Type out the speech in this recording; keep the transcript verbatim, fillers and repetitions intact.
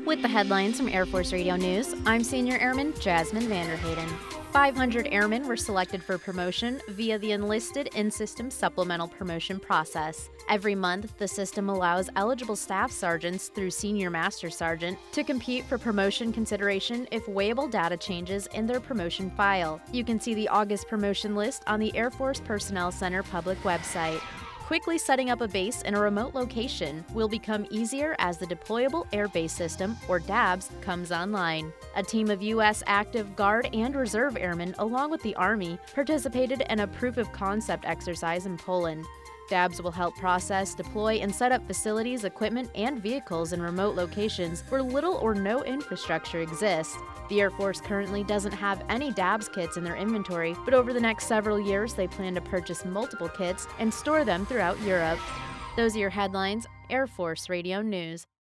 With the headlines from Air Force Radio News, I'm Senior Airman Jasmine Vanderhayden. five hundred airmen were selected for promotion via the Enlisted In-System Supplemental Promotion process. Every month, the system allows eligible staff sergeants through Senior Master Sergeant to compete for promotion consideration if weighable data changes in their promotion file. You can see the August promotion list on the Air Force Personnel Center public website. Quickly setting up a base in a remote location will become easier as the Deployable Air Base System, or D A B S, comes online. A team of U S active Guard and Reserve Airmen, along with the Army, participated in a proof of concept exercise in Poland. D A B S will help process, deploy, and set up facilities, equipment, and vehicles in remote locations where little or no infrastructure exists. The Air Force currently doesn't have any D A B S kits in their inventory, but over the next several years, they plan to purchase multiple kits and store them throughout Europe. Those are your headlines, Air Force Radio News.